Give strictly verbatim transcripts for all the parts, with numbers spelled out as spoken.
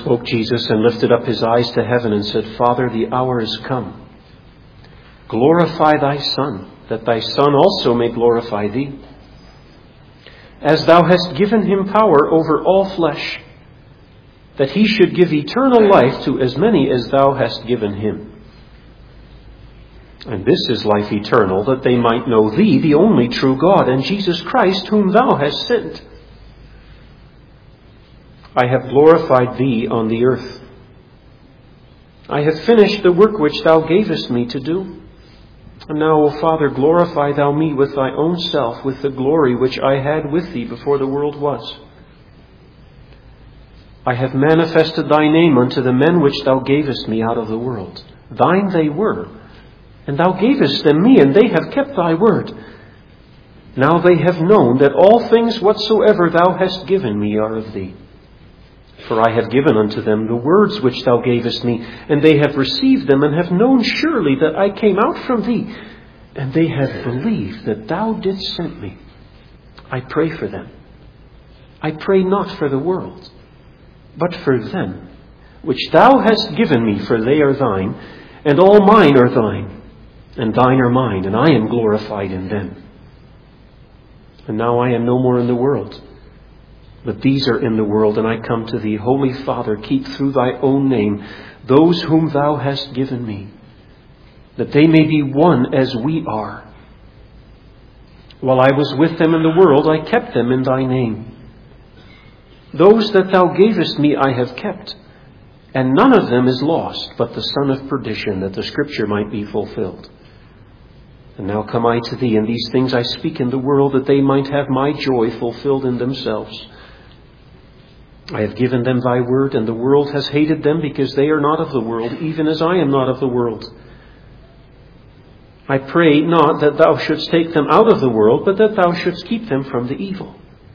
spoke Jesus and lifted up his eyes to heaven and said, Father, the hour is come. Glorify thy Son, that thy Son also may glorify thee. As thou hast given him power over all flesh, that he should give eternal life to as many as thou hast given him. And this is life eternal, that they might know thee, the only true God, and Jesus Christ, whom thou hast sent. I have glorified thee on the earth. I have finished the work which thou gavest me to do. And now, O Father, glorify thou me with thy own self, with the glory which I had with thee before the world was. I have manifested thy name unto the men which thou gavest me out of the world. Thine they were, and thou gavest them me, and they have kept thy word. Now they have known that all things whatsoever thou hast given me are of thee. For I have given unto them the words which thou gavest me, and they have received them, and have known surely that I came out from thee, and they have believed that thou didst send me. I pray for them. I pray not for the world, but for them, which thou hast given me, for they are thine, and all mine are thine, and thine are mine, and I am glorified in them. And now I am no more in the world, but these are in the world, and I come to thee. Holy Father, keep through thy own name those whom thou hast given me, that they may be one as we are. While I was with them in the world, I kept them in thy name. Those that thou gavest me I have kept, and none of them is lost, but the son of perdition, that the scripture might be fulfilled. And now come I to thee, and these things I speak in the world, that they might have my joy fulfilled in themselves. I have given them thy word, and the world has hated them, because they are not of the world, even as I am not of the world. I pray not that thou shouldst take them out of the world, but that thou shouldst keep them from the evil.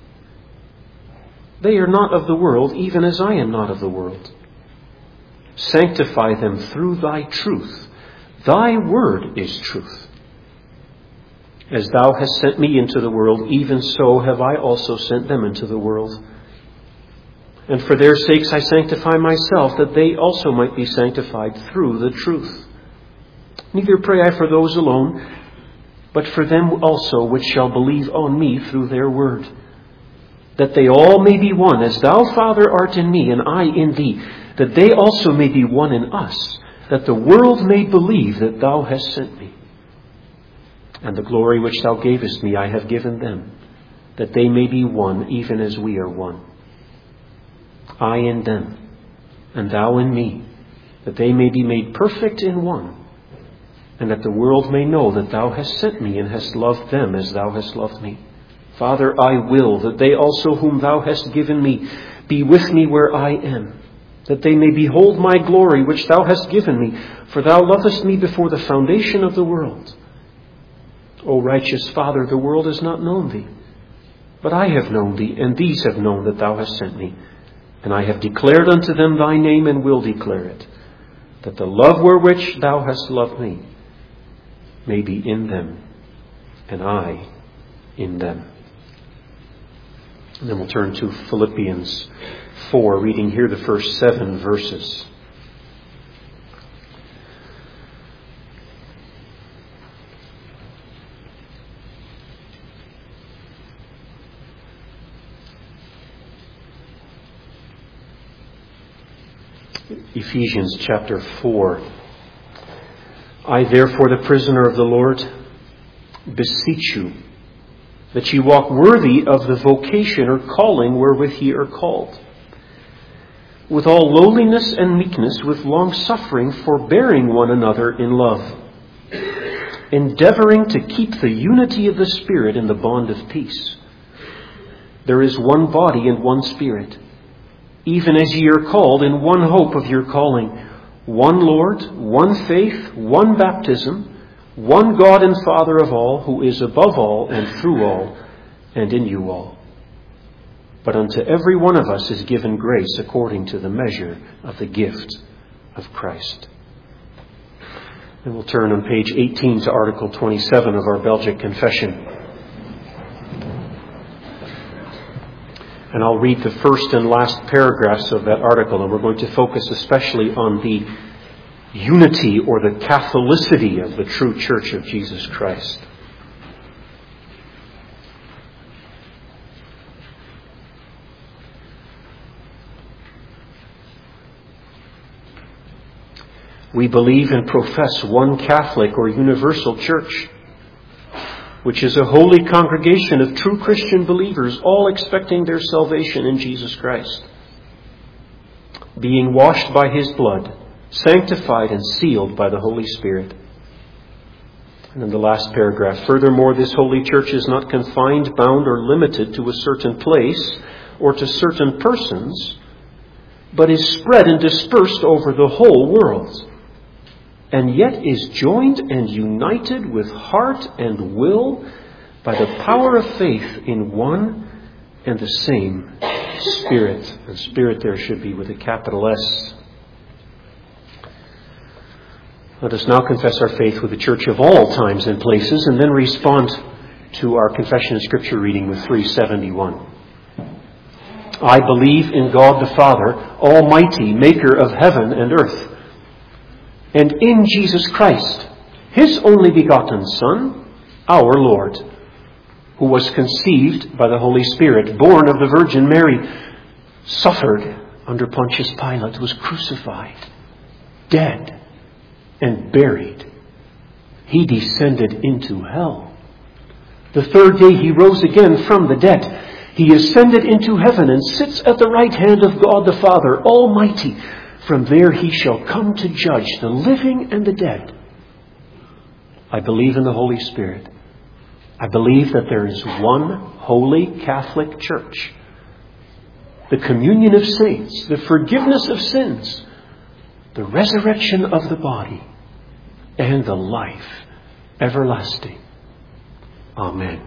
They are not of the world, even as I am not of the world. Sanctify them through thy truth. Thy word is truth. As thou hast sent me into the world, even so have I also sent them into the world. And for their sakes I sanctify myself, that they also might be sanctified through the truth. Neither pray I for those alone, but for them also which shall believe on me through their word, that they all may be one, as thou, Father, art in me, and I in thee, that they also may be one in us, that the world may believe that thou hast sent me. And the glory which thou gavest me I have given them, that they may be one, even as we are one. I in them, and thou in me, that they may be made perfect in one, and that the world may know that thou hast sent me, and hast loved them as thou hast loved me. Father, I will that they also whom thou hast given me be with me where I am, that they may behold my glory which thou hast given me, for thou lovest me before the foundation of the world. O righteous Father, the world has not known thee, but I have known thee, and these have known that thou hast sent me. And I have declared unto them thy name, and will declare it, that the love wherewith thou hast loved me may be in them, and I in them. And then we'll turn to Philippians four, reading here the first seven verses. Ephesians chapter four. I therefore, the prisoner of the Lord, beseech you that ye walk worthy of the vocation or calling wherewith ye are called, with all lowliness and meekness, with long suffering, forbearing one another in love, endeavoring to keep the unity of the Spirit in the bond of peace. There is one body and one Spirit, even as ye are called in one hope of your calling, one Lord, one faith, one baptism, one God and Father of all, who is above all and through all and in you all. But unto every one of us is given grace according to the measure of the gift of Christ. And we'll turn on page eighteen to Article twenty-seven of our Belgic Confession. And I'll read the first and last paragraphs of that article, and we're going to focus especially on the unity or the Catholicity of the true Church of Jesus Christ. We believe and profess one Catholic or universal Church, which is a holy congregation of true Christian believers, all expecting their salvation in Jesus Christ, being washed by His blood, sanctified and sealed by the Holy Spirit. And in the last paragraph, furthermore, this holy church is not confined, bound, or limited to a certain place or to certain persons, but is spread and dispersed over the whole world, and yet is joined and united with heart and will by the power of faith in one and the same Spirit. And Spirit there should be with a capital S. Let us now confess our faith with the Church of all times and places, and then respond to our confession and Scripture reading with three seventy-one. I believe in God the Father, Almighty, Maker of heaven and earth, and in Jesus Christ, His only begotten Son, our Lord, who was conceived by the Holy Spirit, born of the Virgin Mary, suffered under Pontius Pilate, was crucified, dead, and buried. He descended into hell. The third day He rose again from the dead. He ascended into heaven and sits at the right hand of God the Father, Almighty. From there He shall come to judge the living and the dead. I believe in the Holy Spirit. I believe that there is one holy Catholic Church, the communion of saints, the forgiveness of sins, the resurrection of the body, and the life everlasting. Amen.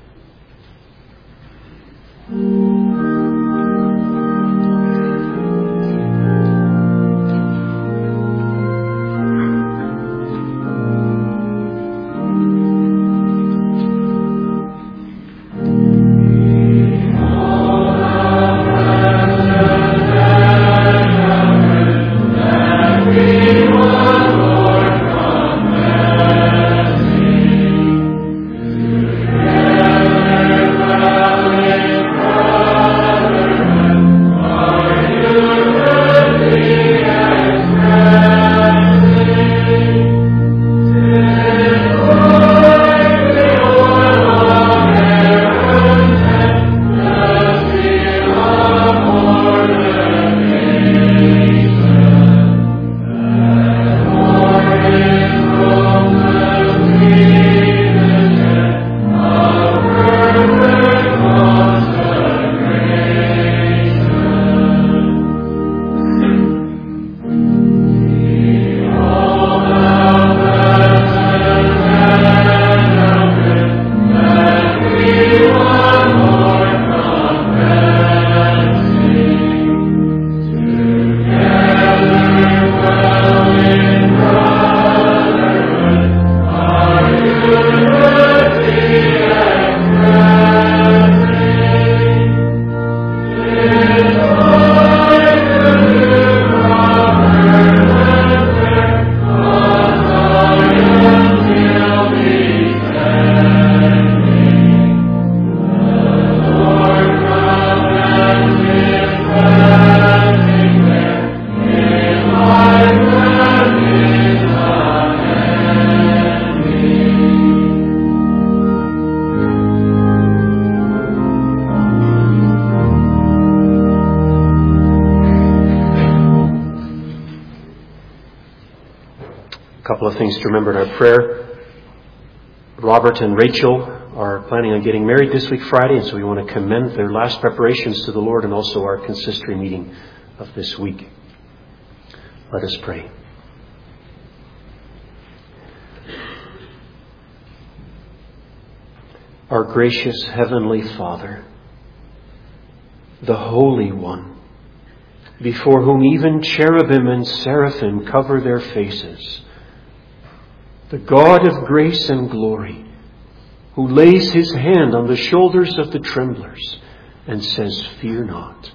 couple of things to remember in our prayer. Robert and Rachel are planning on getting married this week, Friday, and so we want to commend their last preparations to the Lord and also our consistory meeting of this week. Let us pray. Our gracious Heavenly Father, the Holy One, before whom even cherubim and seraphim cover their faces, the God of grace and glory, who lays his hand on the shoulders of the tremblers and says, "Fear not.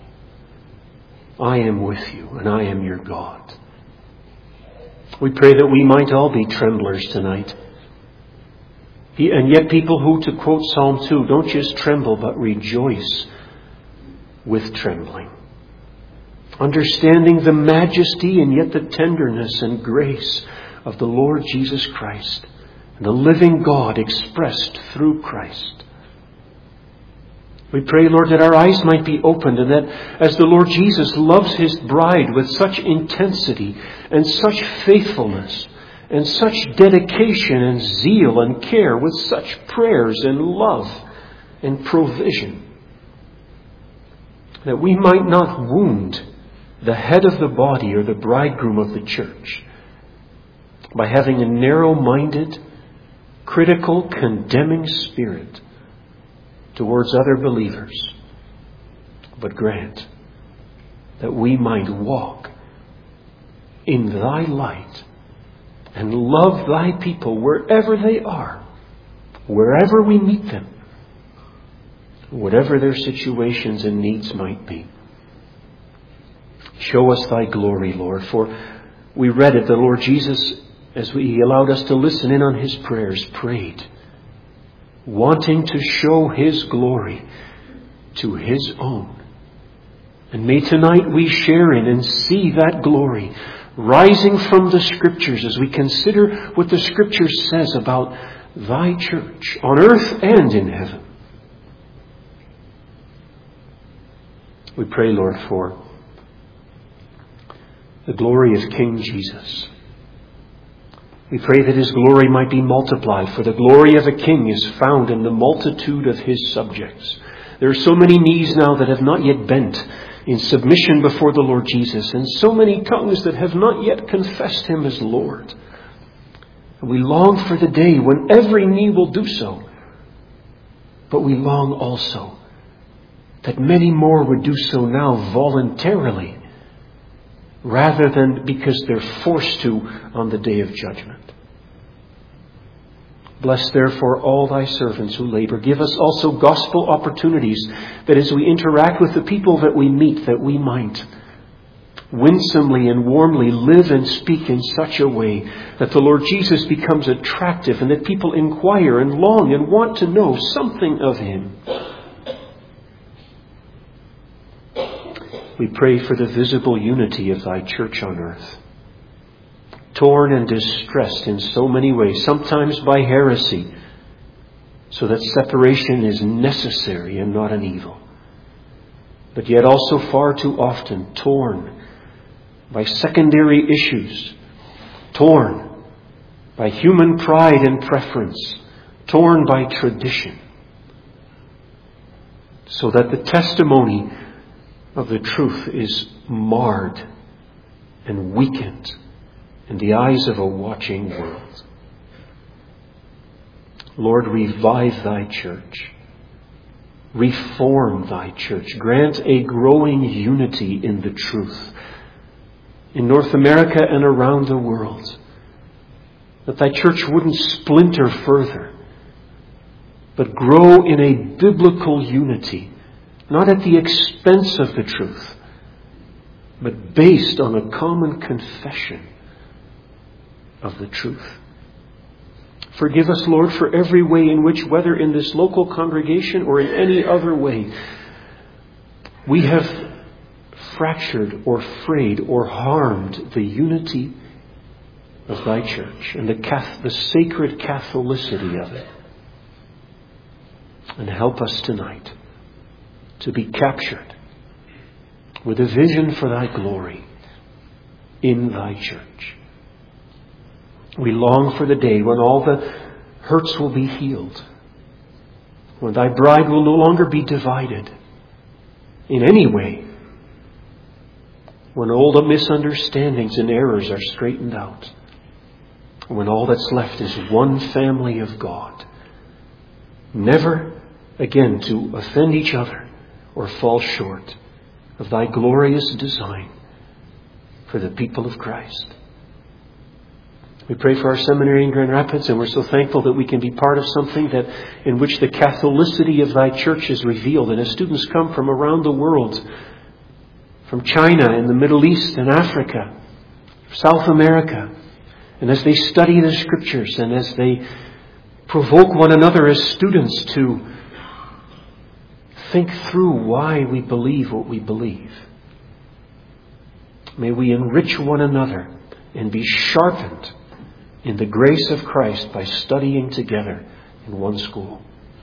I am with you, and I am your God." We pray that we might all be tremblers tonight. And yet people who, to quote Psalm two, don't just tremble, but rejoice with trembling. Understanding the majesty and yet the tenderness and grace of the Lord Jesus Christ, and the living God expressed through Christ. We pray, Lord, that our eyes might be opened, and that as the Lord Jesus loves His bride with such intensity and such faithfulness and such dedication and zeal and care, with such prayers and love and provision, that we might not wound the head of the body or the bridegroom of the church by having a narrow-minded, critical, condemning spirit towards other believers, but grant that we might walk in Thy light and love Thy people wherever they are, wherever we meet them, whatever their situations and needs might be. Show us Thy glory, Lord, for we read it, the Lord Jesus, as He allowed us to listen in on His prayers, prayed, wanting to show His glory to His own. And may tonight we share in and see that glory rising from the Scriptures as we consider what the Scripture says about Thy church on earth and in heaven. We pray, Lord, for the glory of King Jesus. We pray that His glory might be multiplied, for the glory of a king is found in the multitude of his subjects. There are so many knees now that have not yet bent in submission before the Lord Jesus, and so many tongues that have not yet confessed Him as Lord. And we long for the day when every knee will do so. But we long also that many more would do so now voluntarily, rather than because they're forced to on the day of judgment. Bless therefore all Thy servants who labor. Give us also gospel opportunities, that as we interact with the people that we meet, that we might winsomely and warmly live and speak in such a way that the Lord Jesus becomes attractive, and that people inquire and long and want to know something of Him. We pray for the visible unity of Thy church on earth, torn and distressed in so many ways, sometimes by heresy, so that separation is necessary and not an evil. But yet also far too often torn by secondary issues, torn by human pride and preference, torn by tradition, so that the testimony of the truth is marred and weakened in the eyes of a watching world. Lord, revive Thy church. Reform Thy church. Grant a growing unity in the truth in North America and around the world. That Thy church wouldn't splinter further, but grow in a biblical unity, not at the expense of the truth, but based on a common confession of the truth. Forgive us, Lord, for every way in which, whether in this local congregation or in any other way, we have fractured or frayed or harmed the unity of Thy church and the, cath- the sacred Catholicity of it. And help us tonight to be captured with a vision for Thy glory in Thy church. We long for the day when all the hurts will be healed, when Thy bride will no longer be divided in any way, when all the misunderstandings and errors are straightened out, when all that's left is one family of God, never again to offend each other or fall short of Thy glorious design for the people of Christ. We pray for our seminary in Grand Rapids, and we're so thankful that we can be part of something that in which the Catholicity of Thy Church is revealed. And as students come from around the world, from China and the Middle East and Africa, South America, and as they study the Scriptures and as they provoke one another as students to think through why we believe what we believe, may we enrich one another and be sharpened in the grace of Christ by studying together in one school.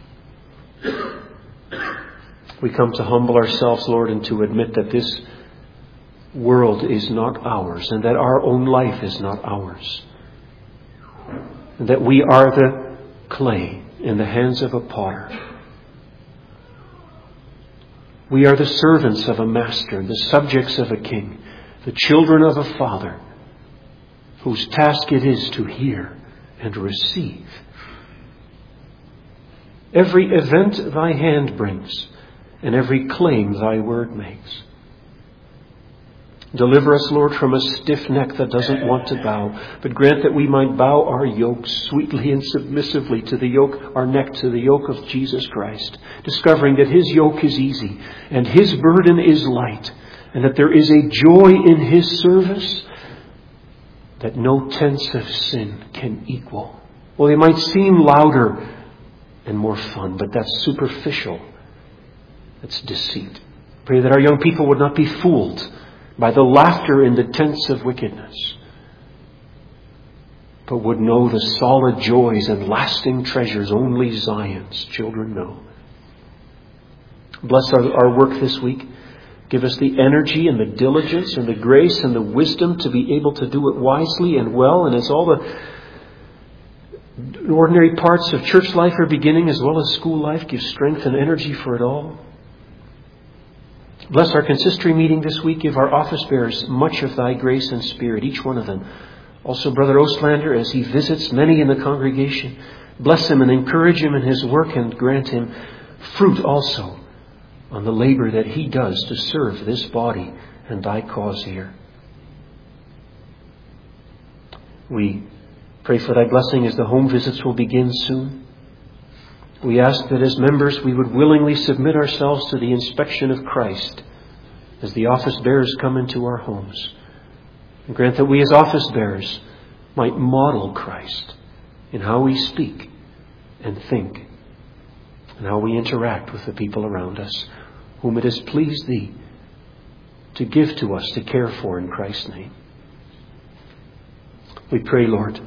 We come to humble ourselves, Lord, and to admit that this world is not ours and that our own life is not ours. And that we are the clay in the hands of a potter. We are the servants of a master, the subjects of a king, the children of a father, whose task it is to hear and receive. Every event Thy hand brings, and every claim Thy word makes. Deliver us, Lord, from a stiff neck that doesn't want to bow, but grant that we might bow our yoke sweetly and submissively to the yoke, our neck to the yoke of Jesus Christ, discovering that His yoke is easy and His burden is light, and that there is a joy in His service that no tense of sin can equal. Well, they might seem louder and more fun, but that's superficial. That's deceit. Pray that our young people would not be fooled by the laughter in the tents of wickedness, but would know the solid joys and lasting treasures only Zion's children know. Bless our, our work this week. Give us the energy and the diligence and the grace and the wisdom to be able to do it wisely and well. And as all the ordinary parts of church life are beginning as well as school life, give strength and energy for it all. Bless our consistory meeting this week. Give our office bearers much of Thy grace and Spirit, each one of them. Also Brother Ostlander, as he visits many in the congregation, bless him and encourage him in his work and grant him fruit also on the labor that he does to serve this body and Thy cause here. We pray for Thy blessing as the home visits will begin soon. We ask that as members we would willingly submit ourselves to the inspection of Christ as the office bearers come into our homes. And grant that we as office bearers might model Christ in how we speak and think and how we interact with the people around us, whom it has pleased Thee to give to us to care for in Christ's name. We pray, Lord,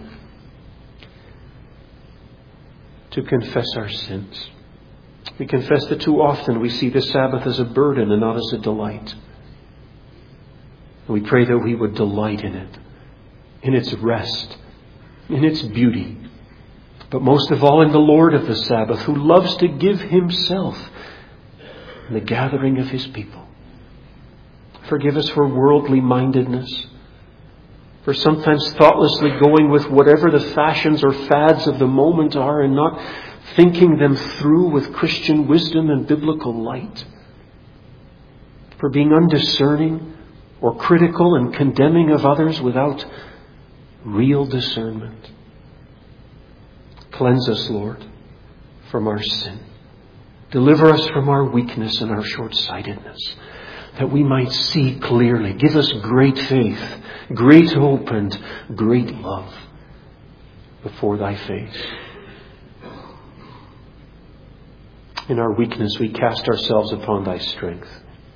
to confess our sins. We confess that too often we see the Sabbath as a burden and not as a delight. And we pray that we would delight in it, in its rest, in its beauty, but most of all in the Lord of the Sabbath, who loves to give Himself in the gathering of His people. Forgive us for worldly mindedness, for sometimes thoughtlessly going with whatever the fashions or fads of the moment are and not thinking them through with Christian wisdom and biblical light, for being undiscerning or critical and condemning of others without real discernment. Cleanse us, Lord, from our sin. Deliver us from our weakness and our short-sightedness, that we might see clearly. Give us great faith, great hope, and great love before Thy face. In our weakness, we cast ourselves upon Thy strength.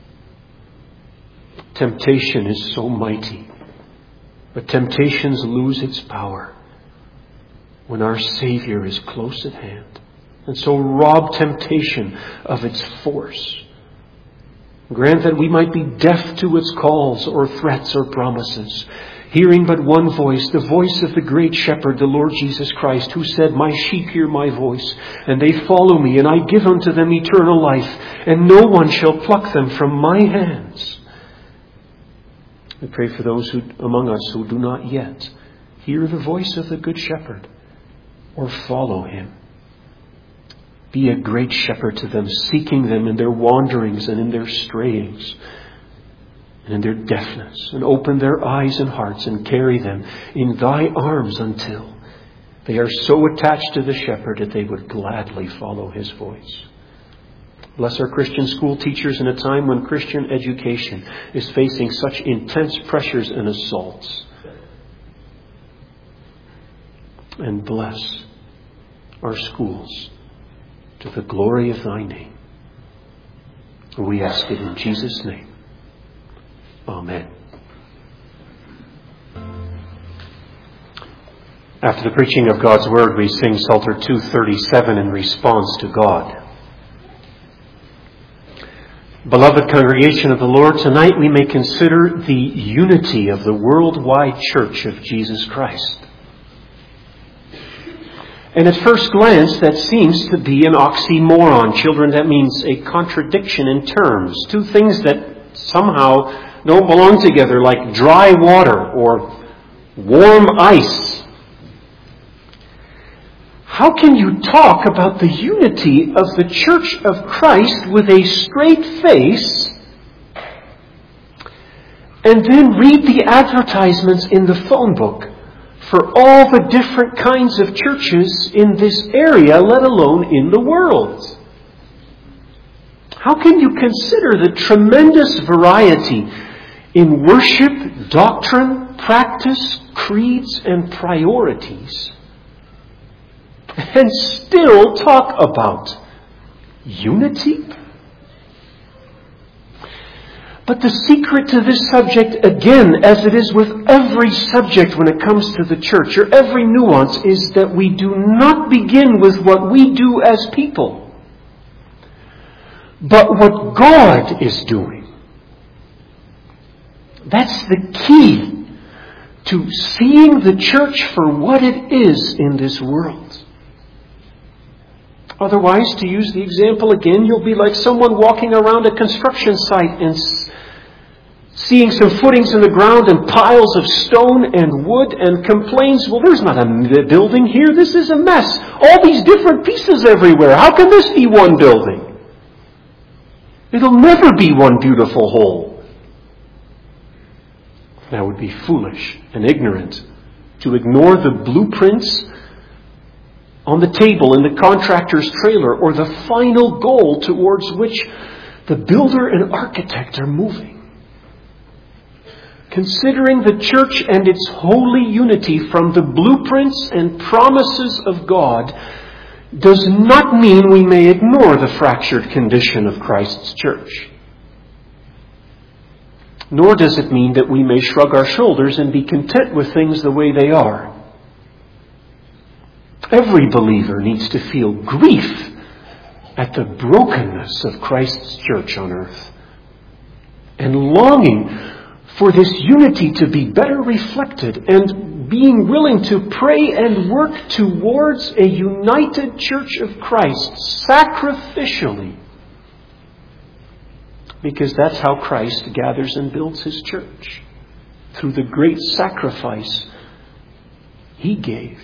Temptation is so mighty, but temptations lose its power when our Savior is close at hand. And so rob temptation of its force. Grant that we might be deaf to its calls or threats or promises, hearing but one voice, the voice of the great shepherd, the Lord Jesus Christ, who said, "My sheep hear my voice, and they follow me, and I give unto them eternal life, and no one shall pluck them from my hands." We pray for those who, among us who do not yet hear the voice of the Good Shepherd or follow Him. Be a great shepherd to them, seeking them in their wanderings and in their strayings. and in their deafness, and open their eyes and hearts and carry them in thy arms until they are so attached to the shepherd that they would gladly follow his voice. Bless our Christian school teachers in a time when Christian education is facing such intense pressures and assaults. And bless our schools to the glory of thy name. We ask it in Jesus' name. Amen. After the preaching of God's Word, we sing Psalter two thirty-seven in response to God. Beloved congregation of the Lord, tonight we may consider the unity of the worldwide Church of Jesus Christ. And at first glance, that seems to be an oxymoron. Children, that means a contradiction in terms. Two things that somehow don't belong together, like dry water or warm ice. How can you talk about the unity of the Church of Christ with a straight face and then read the advertisements in the phone book for all the different kinds of churches in this area, let alone in the world? How can you consider the tremendous variety in worship, doctrine, practice, creeds, and priorities and still talk about unity? But the secret to this subject, again, as it is with every subject when it comes to the church, or every nuance, is that we do not begin with what we do as people, but what God is doing. That's the key to seeing the church for what it is in this world. Otherwise, to use the example again, you'll be like someone walking around a construction site and seeing some footings in the ground and piles of stone and wood and complains, well, there's not a building here. This is a mess. All these different pieces everywhere. How can this be one building? It'll never be one beautiful whole. That would be foolish and ignorant to ignore the blueprints on the table in the contractor's trailer, or the final goal towards which the builder and architect are moving. Considering the church and its holy unity from the blueprints and promises of God does not mean we may ignore the fractured condition of Christ's church. Nor does it mean that we may shrug our shoulders and be content with things the way they are. Every believer needs to feel grief at the brokenness of Christ's church on earth, and longing for this unity to be better reflected, and being willing to pray and work towards a united church of Christ sacrificially, because that's how Christ gathers and builds his church, through the great sacrifice he gave.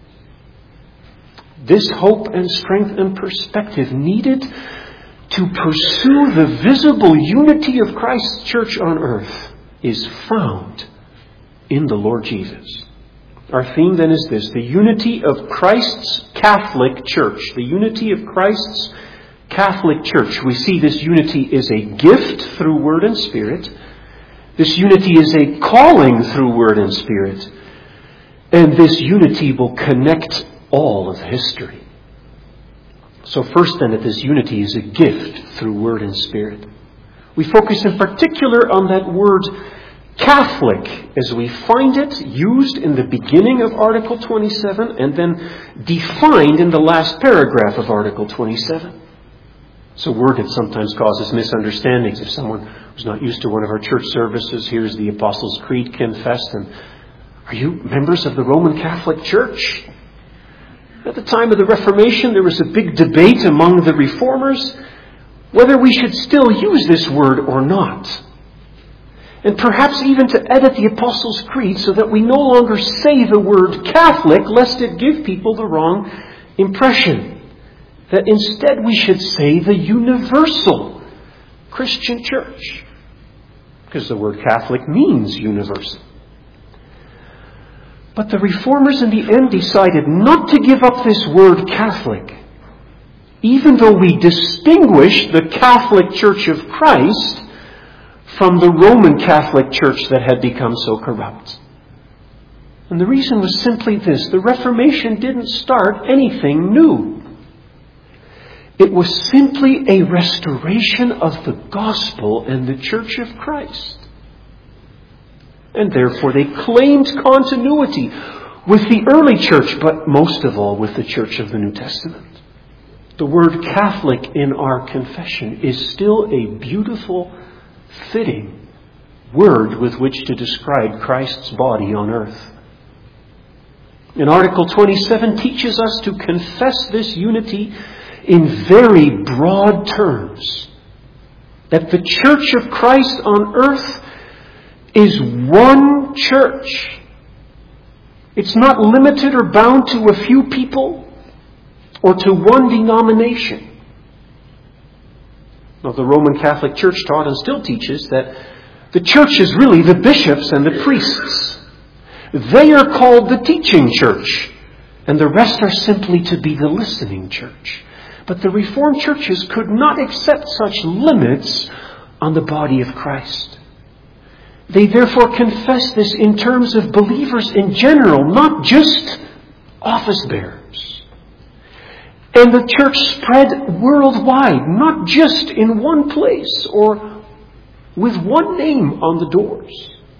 This hope and strength and perspective needed to pursue the visible unity of Christ's church on earth is found in the Lord Jesus. Our theme then is this: the unity of Christ's Catholic Church. The unity of Christ's Catholic Church. We see this unity is a gift through Word and Spirit. This unity is a calling through Word and Spirit. And this unity will connect all of history. So first then, that this unity is a gift through Word and Spirit. We focus in particular on that word Catholic as we find it used in the beginning of Article twenty-seven and then defined in the last paragraph of Article twenty-seven. It's a word that sometimes causes misunderstandings. If someone who's not used to one of our church services hears the Apostles' Creed confessed, and are you members of the Roman Catholic Church? At the time of the Reformation, there was a big debate among the reformers whether we should still use this word or not. And perhaps even to edit the Apostles' Creed so that we no longer say the word Catholic, lest it give people the wrong impression. That instead we should say the universal Christian church. because the word Catholic means universal. But the Reformers in the end decided not to give up this word Catholic, even though we distinguish the Catholic Church of Christ from the Roman Catholic Church that had become so corrupt. And the reason was simply this: the Reformation didn't start anything new. It was simply a restoration of the gospel and the Church of Christ. And therefore they claimed continuity with the early church, but most of all with the Church of the New Testament. The word Catholic in our confession is still a beautiful, fitting word with which to describe Christ's body on earth. And Article twenty-seven teaches us to confess this unity in very broad terms. That the Church of Christ on earth is one church. It's not limited or bound to a few people or to one denomination. Now, the Roman Catholic Church taught and still teaches that the church is really the bishops and the priests. They are called the teaching church, and the rest are simply to be the listening church. But the Reformed churches could not accept such limits on the body of Christ. They therefore confess this in terms of believers in general, not just office bearers. And the church spread worldwide, not just in one place or with one name on the doors.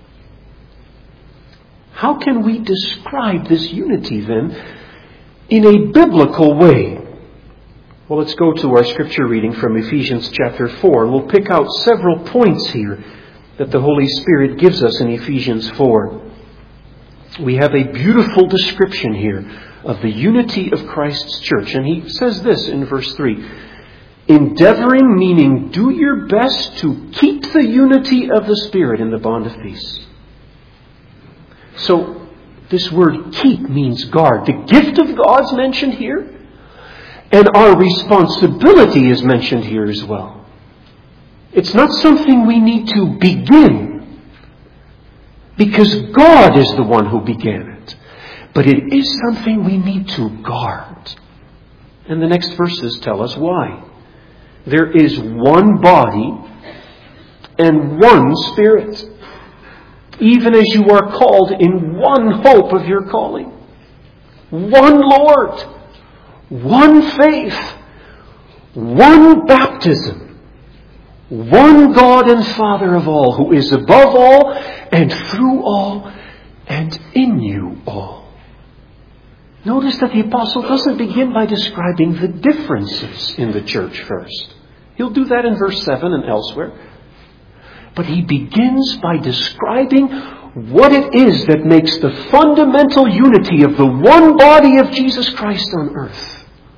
How can we describe this unity then in a biblical way? Well, let's go to our scripture reading from Ephesians chapter four. And we'll pick out several points here that the Holy Spirit gives us in Ephesians four. We have a beautiful description here of the unity of Christ's church. And he says this in verse three. Endeavoring, meaning do your best to keep the unity of the Spirit in the bond of peace. So, this word keep means guard. The gift of God's mentioned here. And our responsibility is mentioned here as well. It's not something we need to begin, because God is the one who began it. But it is something we need to guard. And the next verses tell us why. There is one body and one Spirit, even as you are called in one hope of your calling. One Lord, one faith, one baptism, one God and Father of all, who is above all and through all and in you all. Notice that the apostle doesn't begin by describing the differences in the church first. He'll do that in verse seven and elsewhere. But he begins by describing what it is that makes the fundamental unity of the one body of Jesus Christ on earth.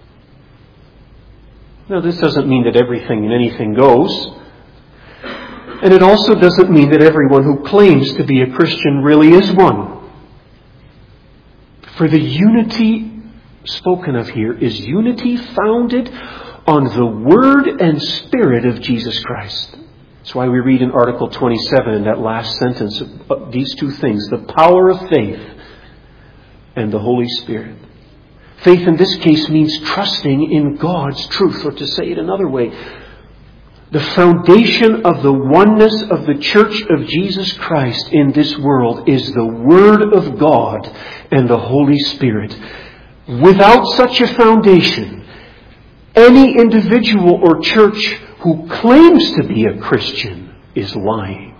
Now, this doesn't mean that everything and anything goes. And it also doesn't mean that everyone who claims to be a Christian really is one. For the unity spoken of here is unity founded on the Word and Spirit of Jesus Christ. That's why we read in Article twenty-seven, in that last sentence, of these two things: the power of faith and the Holy Spirit. Faith in this case means trusting in God's truth, or to say it another way, the foundation of the oneness of the Church of Jesus Christ in this world is the Word of God and the Holy Spirit. Without such a foundation, any individual or church who claims to be a Christian is lying.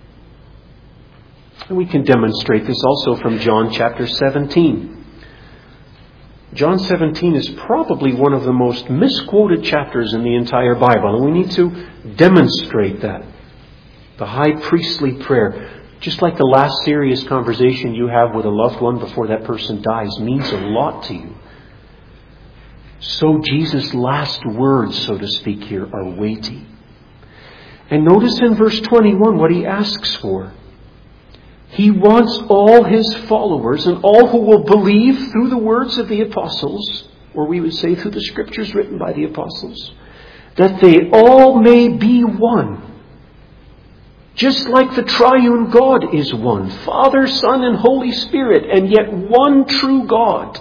And we can demonstrate this also from John chapter seventeen. John seventeen is probably one of the most misquoted chapters in the entire Bible, and we need to demonstrate that. The high priestly prayer, just like the last serious conversation you have with a loved one before that person dies, means a lot to you. So Jesus' last words, so to speak here, are weighty. And notice in verse twenty-one what he asks for. He wants all his followers and all who will believe through the words of the apostles, or we would say through the scriptures written by the apostles, that they all may be one, Just like the triune God is one, Father, Son, and Holy Spirit, and yet one true God.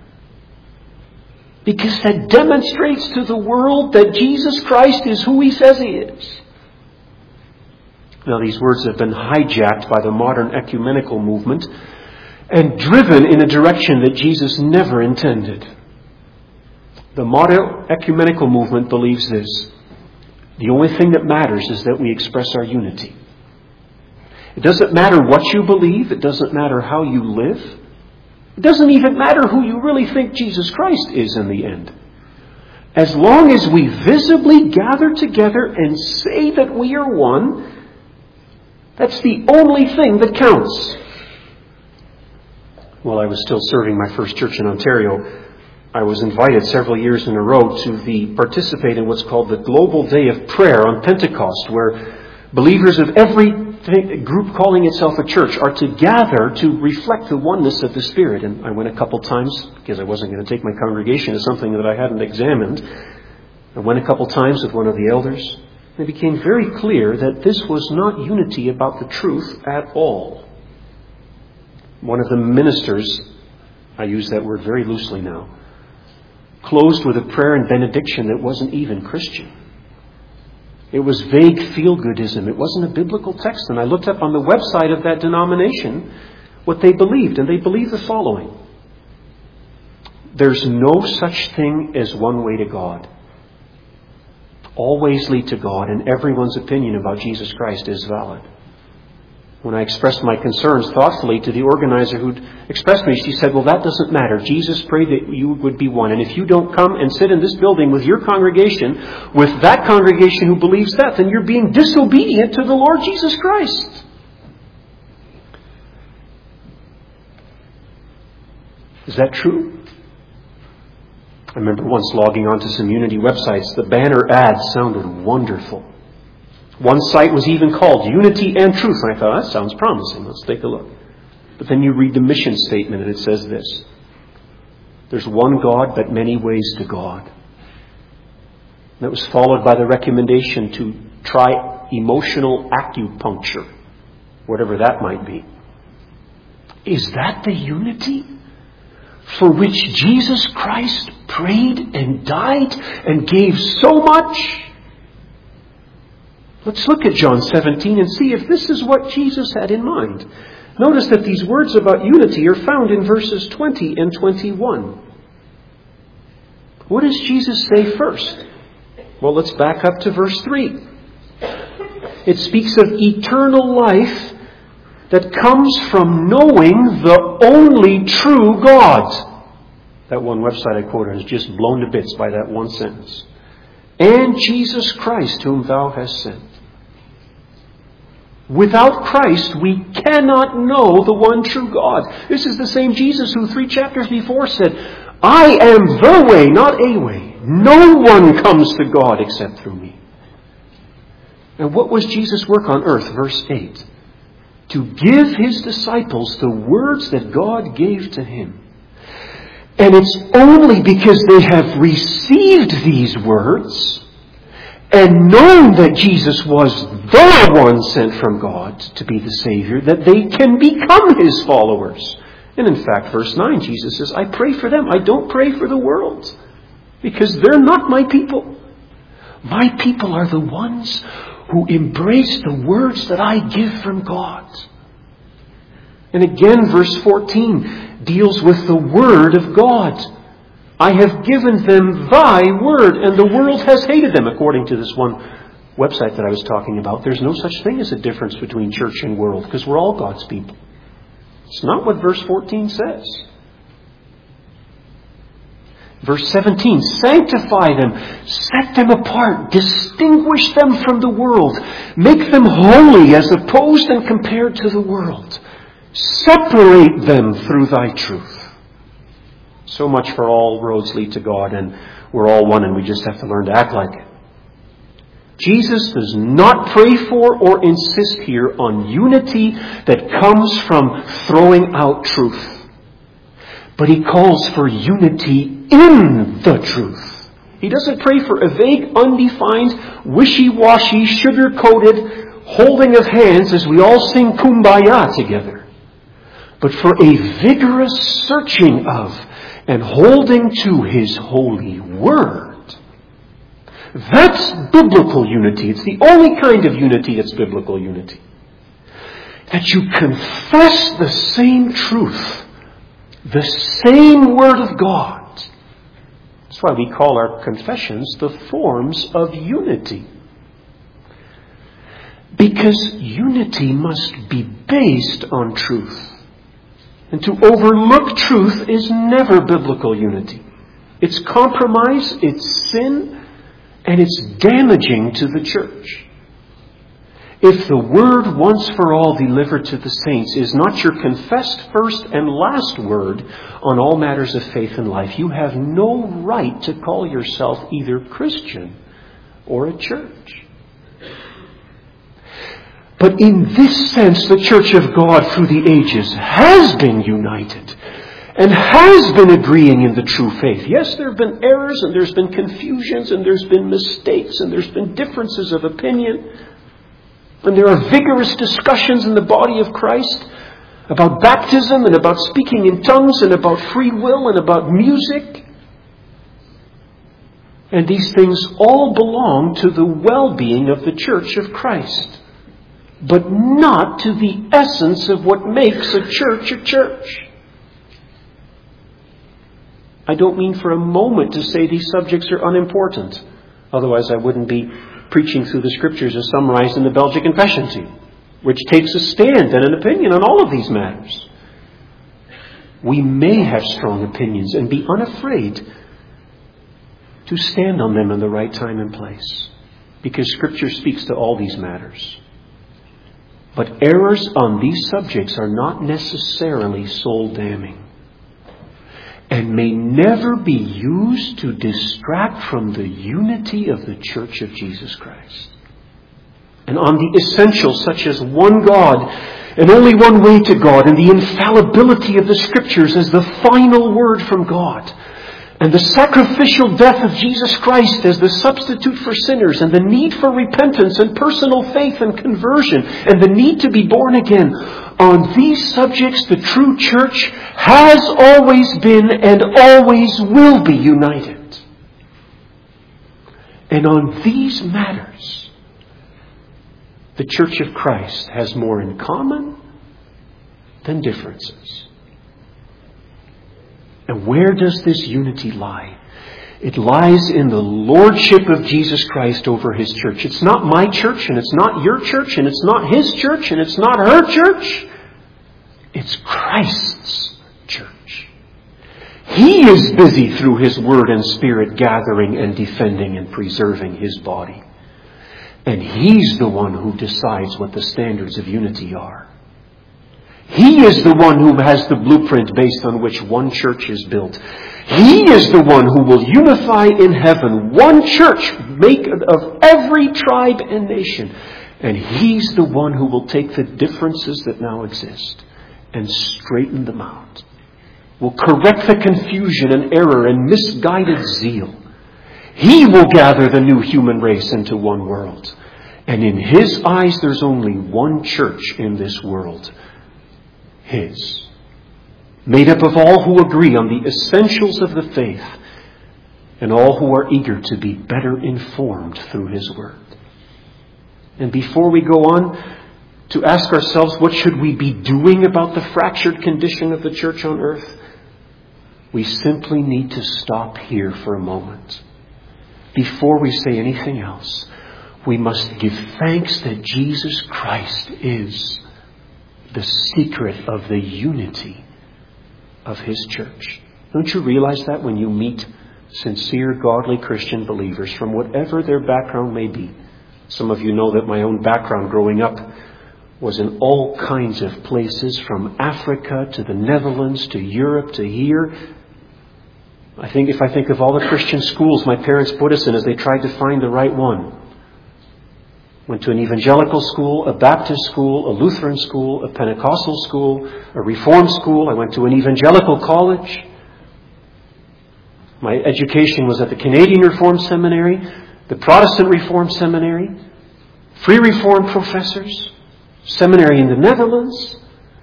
Because that demonstrates to the world that Jesus Christ is who He says He is. Now, these words have been hijacked by the modern ecumenical movement and driven in a direction that Jesus never intended. The modern ecumenical movement believes this: the only thing that matters is that we express our unity. It doesn't matter what you believe. It doesn't matter how you live. It doesn't even matter who you really think Jesus Christ is in the end. As long as we visibly gather together and say that we are one, that's the only thing that counts. While I was still serving my first church in Ontario, I was invited several years in a row to the participate in what's called the Global Day of Prayer on Pentecost, where believers of every group calling itself a church are to gather to reflect the oneness of the Spirit. And I went a couple times because I wasn't going to take my congregation to something that I hadn't examined. I went a couple times with one of the elders. And it became very clear that this was not unity about the truth at all. One of the ministers, I use that word very loosely now, closed with a prayer and benediction that wasn't even Christian. It was vague feel-goodism. It wasn't a biblical text. And I looked up on the website of that denomination what they believed. And they believed the following: there's no such thing as one way to God. All ways lead to God, and everyone's opinion about Jesus Christ is valid. When I expressed my concerns thoughtfully to the organizer who'd expressed me, she said, well, that doesn't matter. Jesus prayed that you would be one. And if you don't come and sit in this building with your congregation, with that congregation who believes that, then you're being disobedient to the Lord Jesus Christ. Is that true? I remember once logging onto some Unity websites. The banner ads sounded wonderful. One site was even called Unity and Truth. And I thought, that sounds promising. Let's take a look. But then you read the mission statement and it says this: there's one God, but many ways to God. And that was followed by the recommendation to try emotional acupuncture, whatever that might be. Is that the unity for which Jesus Christ prayed and died and gave so much? Let's look at John seventeen and see if this is what Jesus had in mind. Notice that these words about unity are found in verses twenty and twenty-one. What does Jesus say first? Well, let's back up to verse three. It speaks of eternal life that comes from knowing the only true God. That one website I quoted is just blown to bits by that one sentence. And Jesus Christ, whom thou hast sent. Without Christ, we cannot know the one true God. This is the same Jesus who three chapters before said, I am the way, not a way. No one comes to God except through me. And what was Jesus' work on earth? Verse eight. To give His disciples the words that God gave to Him. And it's only because they have received these words and known that Jesus was the one sent from God to be the Savior that they can become His followers. And in fact, verse nine, Jesus says, I pray for them. I don't pray for the world because they're not my people. My people are the ones who embrace the words that I give from God. And again, verse fourteen deals with the Word of God. I have given them thy word, and the world has hated them, according to this one website that I was talking about. There's no such thing as a difference between church and world, because we're all God's people. It's not what verse fourteen says. Verse seventeen, sanctify them, set them apart, distinguish them from the world, make them holy as opposed and compared to the world. Separate them through thy truth. So much for all roads lead to God, and we're all one, and we just have to learn to act like it. Jesus does not pray for or insist here on unity that comes from throwing out truth. But He calls for unity in the truth. He doesn't pray for a vague, undefined, wishy-washy, sugar-coated, holding of hands as we all sing Kumbaya together, but for a vigorous searching of and holding to His holy Word. That's biblical unity. It's the only kind of unity that's biblical unity. That you confess the same truth, the same Word of God. That's why we call our confessions the forms of unity. Because unity must be based on truth. And to overlook truth is never biblical unity. It's compromise, it's sin, and it's damaging to the church. If the word once for all delivered to the saints is not your confessed first and last word on all matters of faith and life, you have no right to call yourself either Christian or a church. But in this sense, the Church of God through the ages has been united and has been agreeing in the true faith. Yes, there have been errors and there's been confusions and there's been mistakes and there's been differences of opinion. And there are vigorous discussions in the body of Christ about baptism and about speaking in tongues and about free will and about music. And these things all belong to the well-being of the Church of Christ, but not to the essence of what makes a church a church. I don't mean for a moment to say these subjects are unimportant. Otherwise I wouldn't be preaching through the Scriptures as summarized in the Belgic Confession to you, which takes a stand and an opinion on all of these matters. We may have strong opinions and be unafraid to stand on them in the right time and place, because Scripture speaks to all these matters. But errors on these subjects are not necessarily soul-damning and may never be used to distract from the unity of the Church of Jesus Christ. And on the essentials such as one God and only one way to God, and the infallibility of the Scriptures as the final word from God, and the sacrificial death of Jesus Christ as the substitute for sinners, and the need for repentance and personal faith and conversion, and the need to be born again. On these subjects, the true church has always been and always will be united. And on these matters, the Church of Christ has more in common than differences. And where does this unity lie? It lies in the lordship of Jesus Christ over His church. It's not my church, and it's not your church, and it's not His church, and it's not her church. It's Christ's church. He is busy through His Word and Spirit gathering and defending and preserving His body. And He's the one who decides what the standards of unity are. He is the one who has the blueprint based on which one church is built. He is the one who will unify in heaven one church, make of every tribe and nation. And He's the one who will take the differences that now exist and straighten them out. Will correct the confusion and error and misguided zeal. He will gather the new human race into one world. And in His eyes there's only one church in this world. His. Made up of all who agree on the essentials of the faith and all who are eager to be better informed through His Word. And before we go on to ask ourselves what should we be doing about the fractured condition of the church on earth, we simply need to stop here for a moment. Before we say anything else, we must give thanks that Jesus Christ is the secret of the unity of His church. Don't you realize that when you meet sincere, godly Christian believers from whatever their background may be? Some of you know that my own background growing up was in all kinds of places, from Africa to the Netherlands to Europe to here. I think if I think of all the Christian schools my parents put us in as they tried to find the right one. Went to an evangelical school, a Baptist school, a Lutheran school, a Pentecostal school, a Reformed school. I went to an evangelical college. My education was at the Canadian Reformed Seminary, the Protestant Reformed Seminary. Free Reformed professors, seminary in the Netherlands,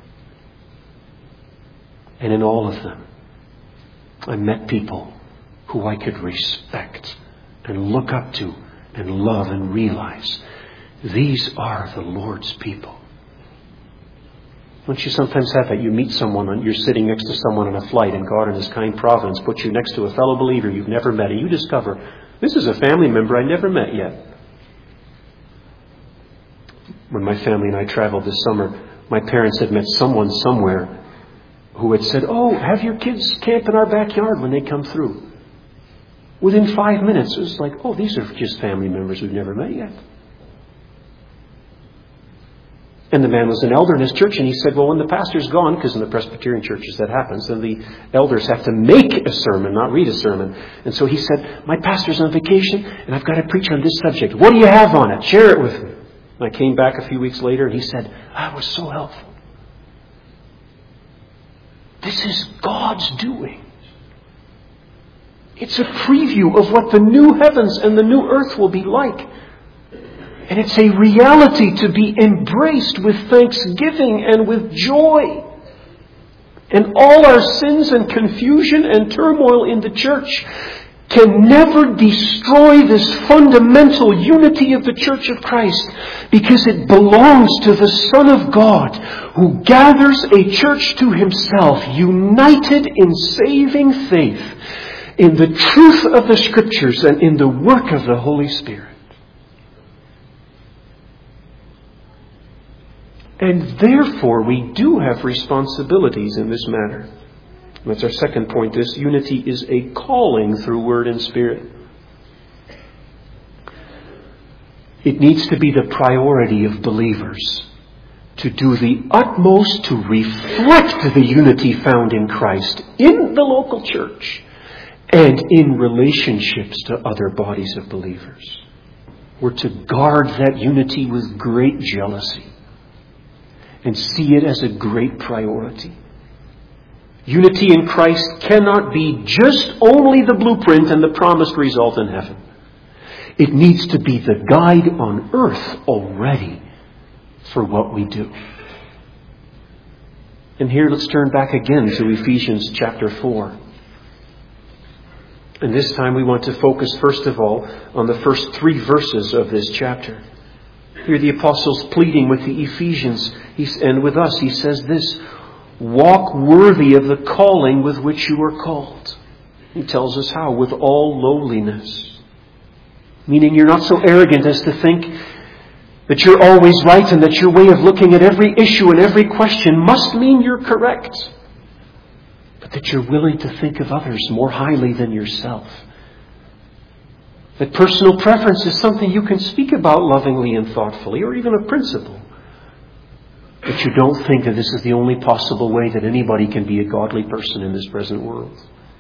and in all of them, I met people who I could respect and look up to and love and realize these are the Lord's people. Don't you sometimes have that? You meet someone, and you're sitting next to someone on a flight, and God in His kind providence puts you next to a fellow believer you've never met, and you discover, this is a family member I never met yet. When my family and I traveled this summer, my parents had met someone somewhere who had said, oh, have your kids camp in our backyard when they come through. Within five minutes, it was like, oh, these are just family members we've never met yet. And the man was an elder in his church, and he said, well, when the pastor's gone, because in the Presbyterian churches that happens, then the elders have to make a sermon, not read a sermon. And so he said, my pastor's on vacation, and I've got to preach on this subject. What do you have on it? Share it with me. And I came back a few weeks later, and he said, that was so helpful. This is God's doing. It's a preview of what the new heavens and the new earth will be like. And it's a reality to be embraced with thanksgiving and with joy. And all our sins and confusion and turmoil in the church can never destroy this fundamental unity of the Church of Christ, because it belongs to the Son of God, who gathers a church to Himself, united in saving faith, in the truth of the Scriptures and in the work of the Holy Spirit. And therefore, we do have responsibilities in this matter. And that's our second point. This unity is a calling through Word and Spirit. It needs to be the priority of believers to do the utmost to reflect the unity found in Christ in the local church and in relationships to other bodies of believers. We're to guard that unity with great jealousy and see it as a great priority. Unity in Christ cannot be just only the blueprint and the promised result in heaven. It needs to be the guide on earth already for what we do. And here let's turn back again to Ephesians chapter four. And this time we want to focus first of all on the first three verses of this chapter. Here the apostle's pleading with the Ephesians and with us. He says this, walk worthy of the calling with which you are called. He tells us how, with all lowliness. Meaning you're not so arrogant as to think that you're always right and that your way of looking at every issue and every question must mean you're correct. But that you're willing to think of others more highly than yourself. That personal preference is something you can speak about lovingly and thoughtfully, or even a principle. But you don't think that this is the only possible way that anybody can be a godly person in this present world.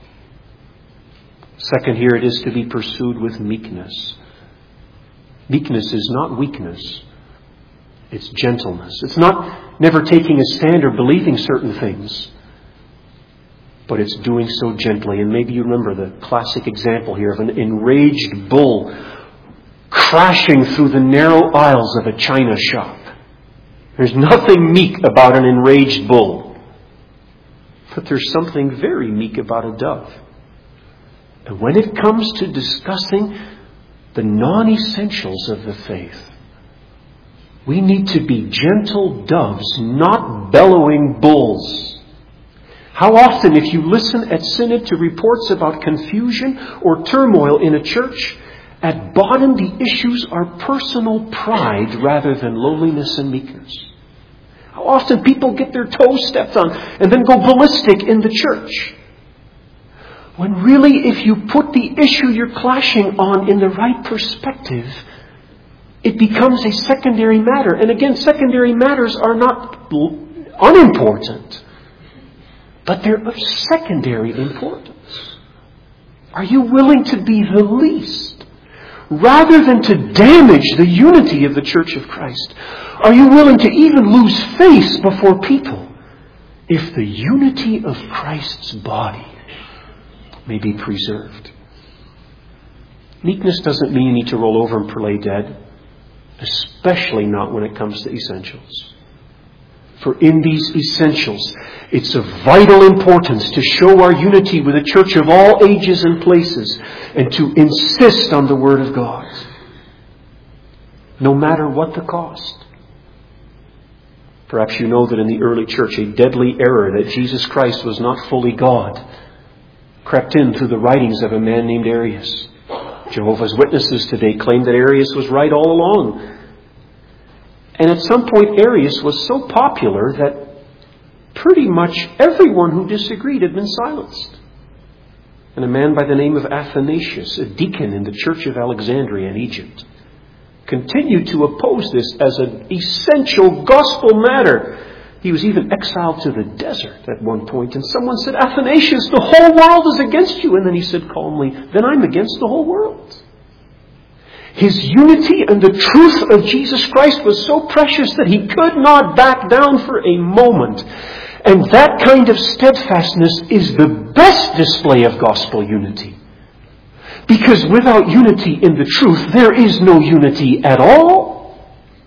Second, here it is to be pursued with meekness. Meekness is not weakness. It's gentleness. It's not never taking a stand or believing certain things. But it's doing so gently. And maybe you remember the classic example here of an enraged bull crashing through the narrow aisles of a china shop. There's nothing meek about an enraged bull. But there's something very meek about a dove. And when it comes to discussing the non-essentials of the faith, we need to be gentle doves, not bellowing bulls. How often, if you listen at Synod to reports about confusion or turmoil in a church, at bottom the issues are personal pride rather than lowliness and meekness. How often people get their toes stepped on and then go ballistic in the church. When really, if you put the issue you're clashing on in the right perspective, it becomes a secondary matter. And again, secondary matters are not unimportant. But they're of secondary importance. Are you willing to be the least? Rather than to damage the unity of the Church of Christ, are you willing to even lose face before people if the unity of Christ's body may be preserved? Meekness doesn't mean you need to roll over and play dead. especially not when it comes to essentials. For in these essentials, it's of vital importance to show our unity with a church of all ages and places and to insist on the Word of God, no matter what the cost. Perhaps you know that in the early church, a deadly error that Jesus Christ was not fully God crept in through the writings of a man named Arius. Jehovah's Witnesses today claim that Arius was right all along. And at some point, Arius was so popular that pretty much everyone who disagreed had been silenced. And a man by the name of Athanasius, a deacon in the Church of Alexandria in Egypt, continued to oppose this as an essential gospel matter. He was even exiled to the desert at one point. And someone said, Athanasius, the whole world is against you. And then he said calmly, then I'm against the whole world. His unity and the truth of Jesus Christ was so precious that he could not back down for a moment. And that kind of steadfastness is the best display of gospel unity. Because without unity in the truth, there is no unity at all.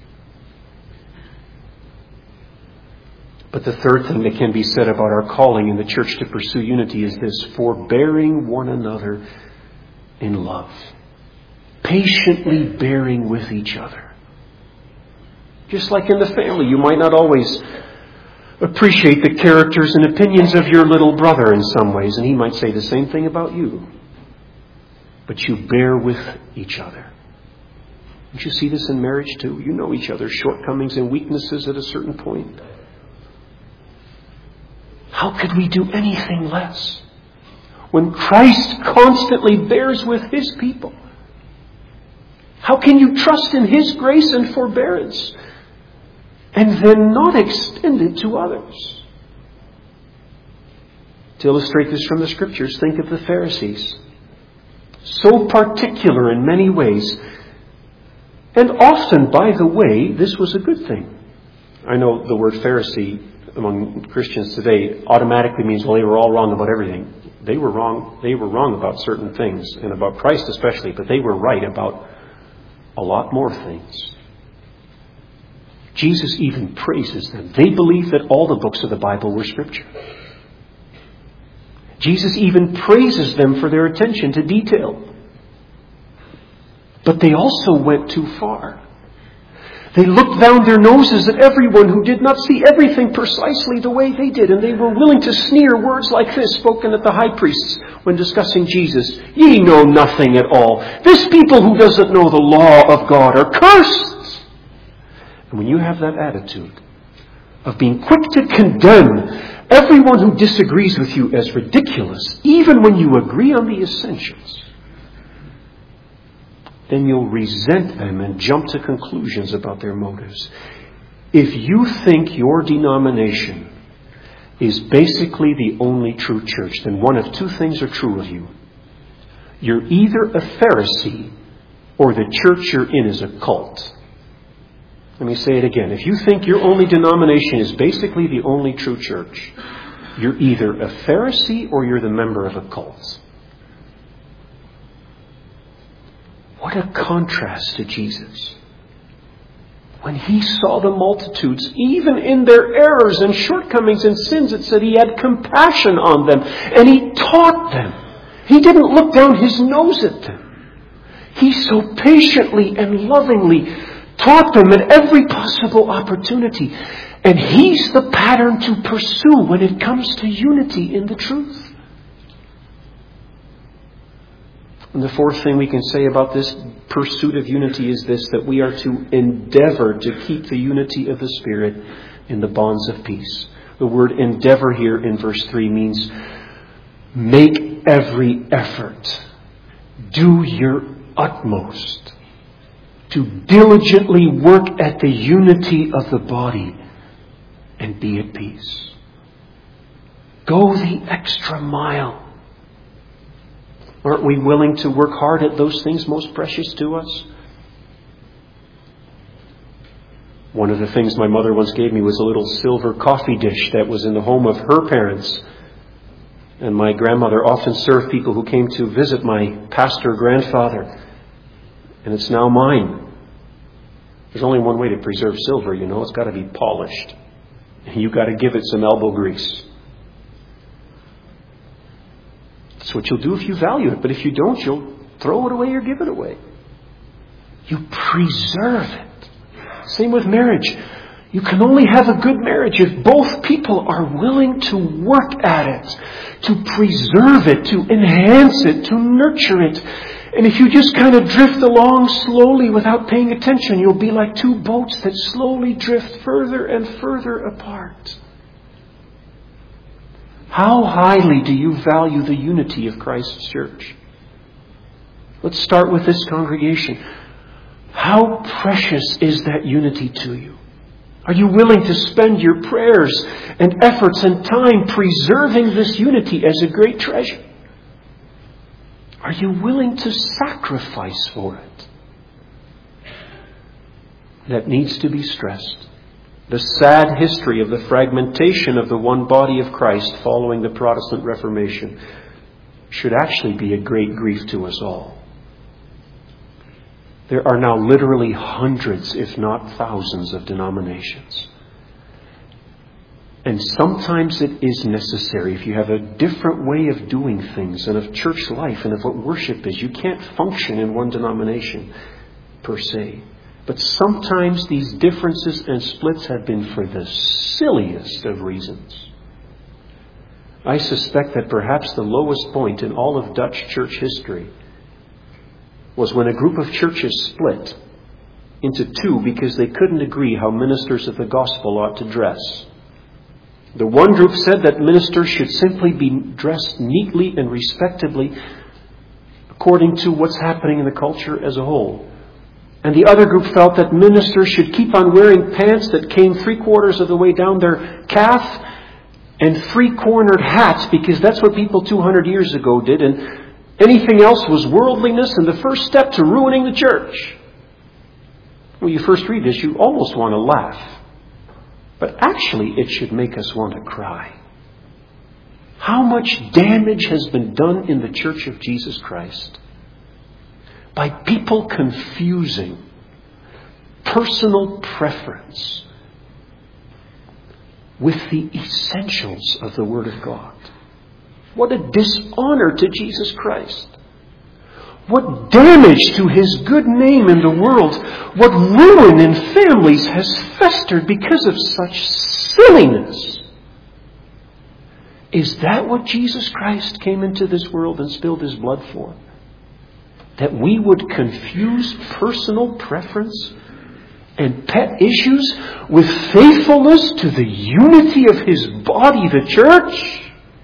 But the third thing that can be said about our calling in the church to pursue unity is this: forbearing one another in love. Patiently bearing with each other. Just like in the family, you might not always appreciate the characters and opinions of your little brother in some ways, and he might say the same thing about you. But you bear with each other. Don't you see this in marriage too? You know each other's shortcomings and weaknesses at a certain point. How could we do anything less when Christ constantly bears with His people? How can you trust in His grace and forbearance and then not extend it to others? To illustrate this from the Scriptures, think of the Pharisees. So particular in many ways. And often, by the way, this was a good thing. I know the word Pharisee among Christians today automatically means, well, they were all wrong about everything. They were wrong. They were wrong about certain things, and about Christ especially, but they were right about a lot more things. Jesus even praises them. They believed that all the books of the Bible were Scripture. Jesus even praises them for their attention to detail. But they also went too far. They looked down their noses at everyone who did not see everything precisely the way they did, and they were willing to sneer words like this spoken at the high priests when discussing Jesus. Ye know nothing at all. This people who doesn't know the law of God are cursed. And when you have that attitude of being quick to condemn everyone who disagrees with you as ridiculous, even when you agree on the essentials, then you'll resent them and jump to conclusions about their motives. If you think your denomination is basically the only true church, then one of two things are true of you. You're either a Pharisee or the church you're in is a cult. Let me say it again. If you think your only denomination is basically the only true church, you're either a Pharisee or you're the member of a cult. What a contrast to Jesus. When He saw the multitudes, even in their errors and shortcomings and sins, it said He had compassion on them and He taught them. He didn't look down His nose at them. He so patiently and lovingly taught them at every possible opportunity. And He's the pattern to pursue when it comes to unity in the truth. And the fourth thing we can say about this pursuit of unity is this: that we are to endeavor to keep the unity of the Spirit in the bonds of peace. The word endeavor here in verse three means make every effort. Do your utmost to diligently work at the unity of the body and be at peace. Go the extra mile. Aren't we willing to work hard at those things most precious to us? One of the things my mother once gave me was a little silver coffee dish that was in the home of her parents. And my grandmother often served people who came to visit my pastor grandfather. And it's now mine. There's only one way to preserve silver, you know. It's got to be polished. You've got to give it some elbow grease. That's what you'll do if you value it. But if you don't, you'll throw it away or give it away. You preserve it. Same with marriage. You can only have a good marriage if both people are willing to work at it, to preserve it, to enhance it, to nurture it. And if you just kind of drift along slowly without paying attention, you'll be like two boats that slowly drift further and further apart. How highly do you value the unity of Christ's church? Let's start with this congregation. How precious is that unity to you? Are you willing to spend your prayers and efforts and time preserving this unity as a great treasure? Are you willing to sacrifice for it? That needs to be stressed. The sad history of the fragmentation of the one body of Christ following the Protestant Reformation should actually be a great grief to us all. There are now literally hundreds, if not thousands, of denominations. And sometimes it is necessary. If you have a different way of doing things and of church life and of what worship is, you can't function in one denomination per se. But sometimes these differences and splits have been for the silliest of reasons. I suspect that perhaps the lowest point in all of Dutch church history was when a group of churches split into two because they couldn't agree how ministers of the gospel ought to dress. The one group said that ministers should simply be dressed neatly and respectably according to what's happening in the culture as a whole. And the other group felt that ministers should keep on wearing pants that came three quarters of the way down their calf and three-cornered hats because that's what people two hundred years ago did, and anything else was worldliness and the first step to ruining the church. When you first read this, you almost want to laugh. But actually, it should make us want to cry. How much damage has been done in the Church of Jesus Christ by people confusing personal preference with the essentials of the Word of God. What a dishonor to Jesus Christ. What damage to His good name in the world. What ruin in families has festered because of such silliness. Is that what Jesus Christ came into this world and spilled His blood for? That we would confuse personal preference and pet issues with faithfulness to the unity of His body, the church?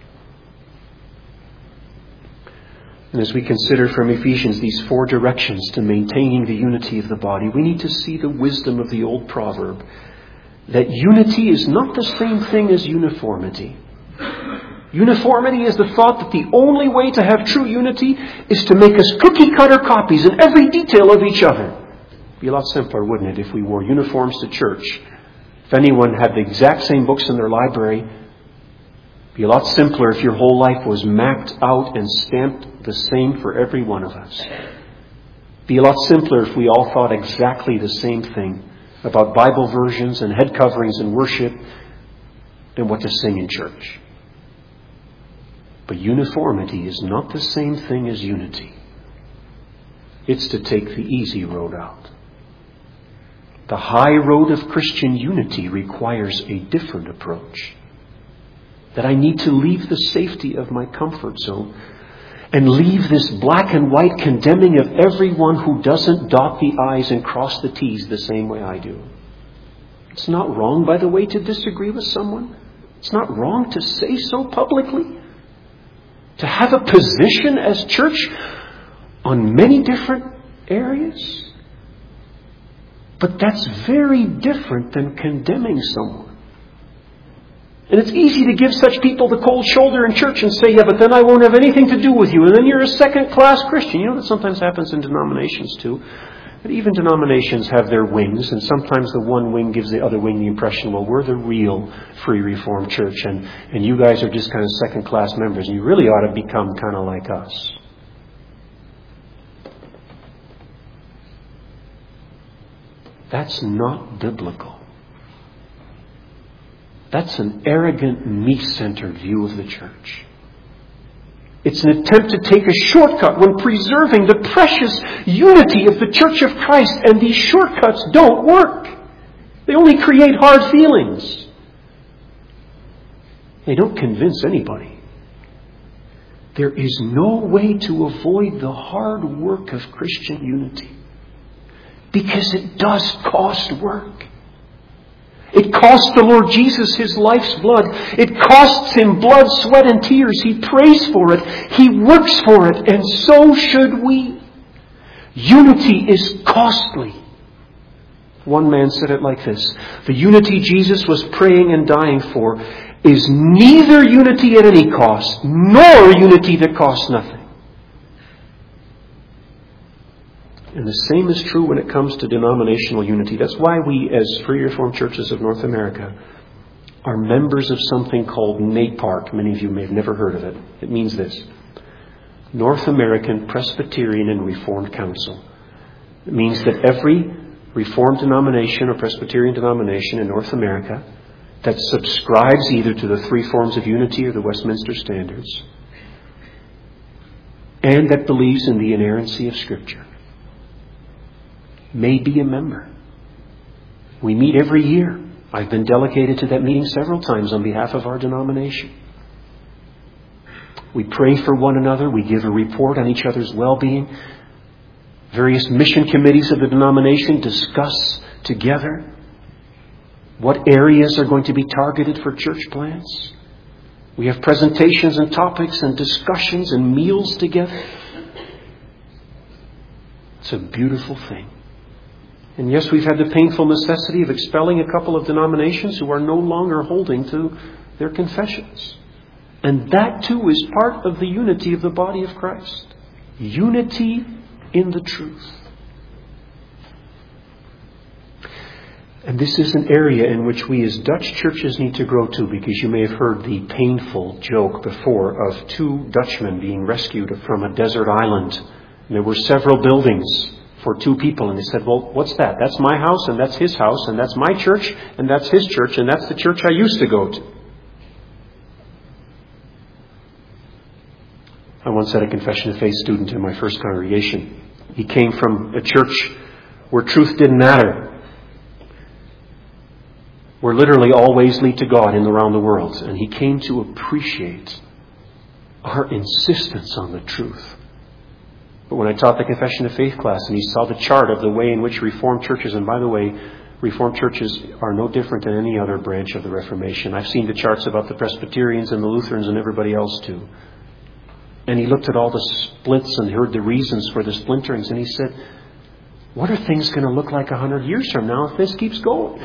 And as we consider from Ephesians these four directions to maintaining the unity of the body, we need to see the wisdom of the old proverb that unity is not the same thing as uniformity. Uniformity is the thought that the only way to have true unity is to make us cookie-cutter copies in every detail of each other. It'd be a lot simpler, wouldn't it, if we wore uniforms to church? If anyone had the exact same books in their library, it'd be a lot simpler if your whole life was mapped out and stamped the same for every one of us. It'd be a lot simpler if we all thought exactly the same thing about Bible versions and head coverings and worship and what to sing in church. But uniformity is not the same thing as unity. It's to take the easy road out. The high road of Christian unity requires a different approach. That I need to leave the safety of my comfort zone and leave this black and white condemning of everyone who doesn't dot the I's and cross the T's the same way I do. It's not wrong, by the way, to disagree with someone. It's not wrong to say so publicly. To have a position as church on many different areas. But that's very different than condemning someone. And it's easy to give such people the cold shoulder in church and say, yeah, but then I won't have anything to do with you. And then you're a second-class Christian. You know that sometimes happens in denominations too. But even denominations have their wings. And sometimes the one wing gives the other wing the impression, well, we're the real Free Reformed Church. And, and you guys are just kind of second-class members. And you really ought to become kind of like us. That's not biblical. That's an arrogant, me-centered view of the church. It's an attempt to take a shortcut when preserving the precious unity of the Church of Christ, and these shortcuts don't work. They only create hard feelings. They don't convince anybody. There is no way to avoid the hard work of Christian unity, because it does cost work. It cost the Lord Jesus His life's blood. It costs Him blood, sweat, and tears. He prays for it. He works for it. And so should we. Unity is costly. One man said it like this: the unity Jesus was praying and dying for is neither unity at any cost, nor unity that costs nothing. And the same is true when it comes to denominational unity. That's why we, as Free Reformed Churches of North America, are members of something called NAPARC. Many of you may have never heard of it. It means this: North American Presbyterian and Reformed Council. It means that every Reformed denomination or Presbyterian denomination in North America that subscribes either to the three forms of unity or the Westminster Standards, and that believes in the inerrancy of Scripture, may be a member. We meet every year. I've been delegated to that meeting several times on behalf of our denomination. We pray for one another. We give a report on each other's well-being. Various mission committees of the denomination discuss together what areas are going to be targeted for church plants. We have presentations and topics and discussions and meals together. It's a beautiful thing. And yes, we've had the painful necessity of expelling a couple of denominations who are no longer holding to their confessions. And that too is part of the unity of the body of Christ. Unity in the truth. And this is an area in which we as Dutch churches need to grow to, because you may have heard the painful joke before of two Dutchmen being rescued from a desert island. And there were several buildings for two people, and they said, well, what's that? That's my house, and that's his house, and that's my church, and that's his church, and that's the church I used to go to. I once had a confession of faith student in my first congregation. He came from a church where truth didn't matter, where literally all ways lead to God in and around the world, and he came to appreciate our insistence on the truth. But when I taught the Confession of Faith class and he saw the chart of the way in which Reformed churches, and by the way, Reformed churches are no different than any other branch of the Reformation. I've seen the charts about the Presbyterians and the Lutherans and everybody else too. And he looked at all the splits and heard the reasons for the splinterings, and he said, what are things going to look like a hundred years from now if this keeps going?